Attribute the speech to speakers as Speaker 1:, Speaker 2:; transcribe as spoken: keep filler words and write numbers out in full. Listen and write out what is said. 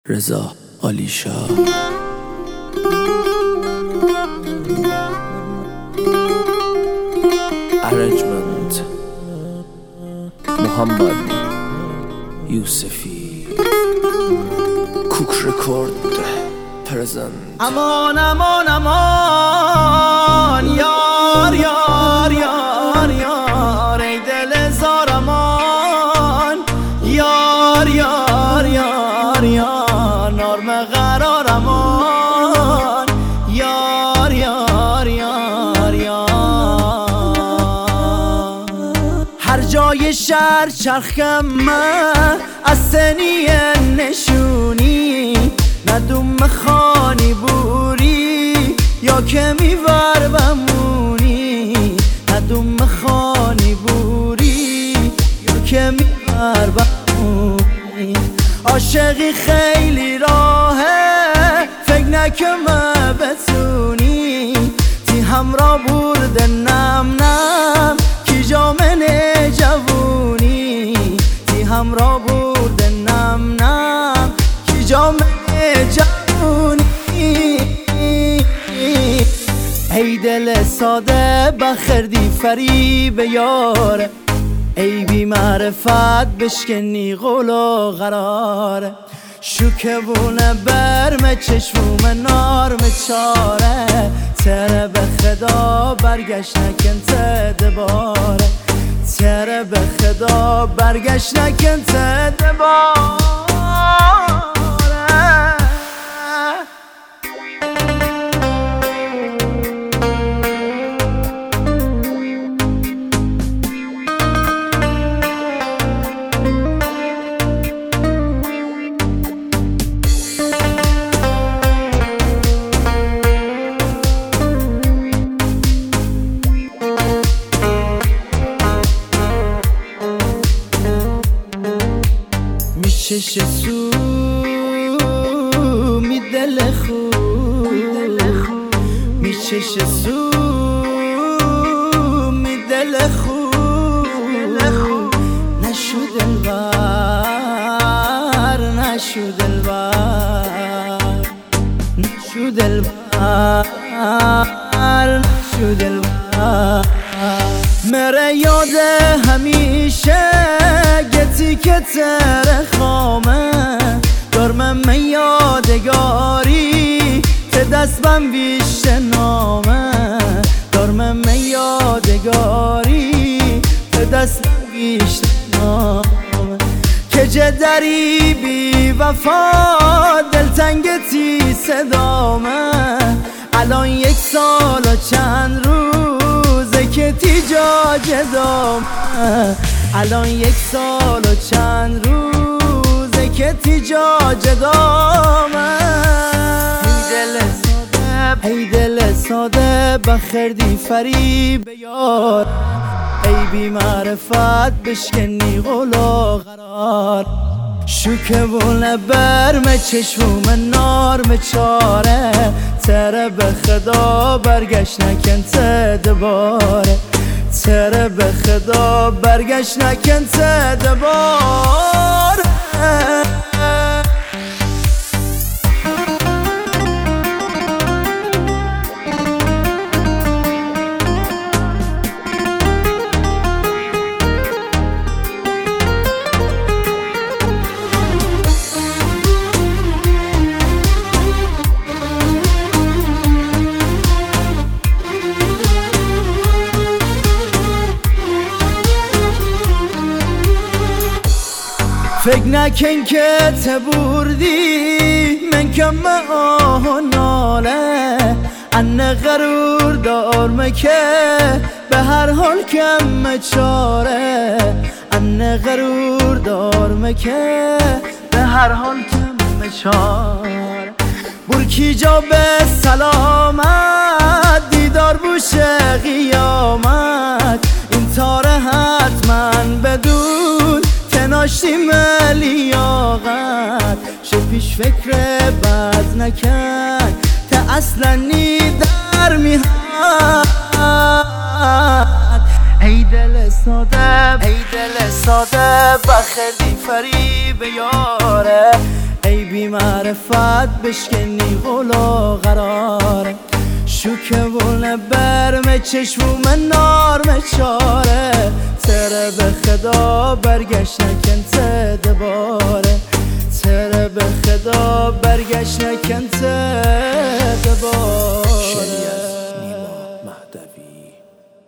Speaker 1: رضا عالیشاه. Arrangement محمد یوسفی. کوک رکورد پرزنت.
Speaker 2: امان امان امان یار یار یار یار ای دل زار امان یار یار یار یار نرم قرار امان یار یار یار یار هر جای شهر چرخم من از سنی نشونی ندوم خانی بوری یا که میور بمونی ندوم خانی بوری یا که میور بمونی عاشقی خیلی راهه فکر نکم بتونی تی همراه برده نم نم کی جامنه جوونی تی همراه برده نم نم کی جامنه جوونی ای دل ساده بخردی فریب یاره ای بی معرفت بشکنی قول و قراره شوکبونه برم چشموم نارم چاره تره به خدا برگشت نکن تدباره تره به خدا برگشت نکن تدباره چش سو می دل خوب می چش سو می دل خوب نشو دلبر نشو دلبر نشو دلبر نشو دلبر مره یاد همیشه گتی که تره خامه دارمم من یادگاری ته دست بم بیشته نامه دارمم من یادگاری ته دست بم بیشته نامه که جدری بی وفا دلتنگتی صدامه الان یک سال و چند روزه که تی جا جدامه الان یک سال و چند روزه که تی جا جدامه ای دل ساده ای دل ساده بخردی فریب یار ای بی معرفت بشکنی قول و قرار شوکبونه برم چشموم نارم چاره تره به خدا برگشت نکن تدباره تره به خدا برگشت نکن تدباره فکر نکن که تبوردی من کم آه و ناله انه غرور دارمه که به هر حال کم چاره انه غرور دارمه که به هر حال کم چاره برکی جا به سلامت دیدار بوشه قیامت این تاره حتما بدون ناشتی ملیاقت شو پیش فکر بد نکن تا اصلا نی در میهد ای دل ساده ای دل ساده بخیلی فریب یاره ای بی معرفت بشکنی قلو قراره شکوونه برم چشموم نارم چاره تره به خدا برگشت نکن ته دباره تره به خدا برگشت نکن ته